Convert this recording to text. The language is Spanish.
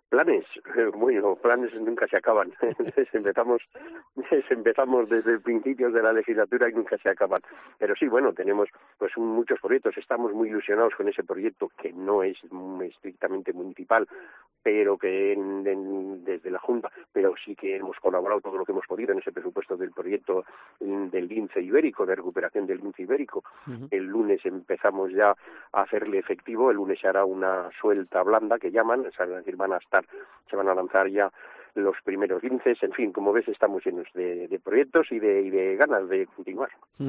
Planes, bueno, planes nunca se acaban. empezamos desde principios de la legislatura y nunca se acaban. Pero sí, bueno, tenemos pues muchos proyectos. Estamos muy ilusionados con ese proyecto que no es estrictamente municipal, pero que desde la Junta, pero sí que hemos colaborado todo lo que hemos podido en ese presupuesto del proyecto del lince ibérico, de recuperación del lince ibérico. Uh-huh. El lunes empezamos ya a hacerle efectivo, el lunes se hará una suelta blanda que llaman, es decir, se van a lanzar ya los primeros linces. En fin, como ves, estamos llenos de proyectos y de ganas de continuar.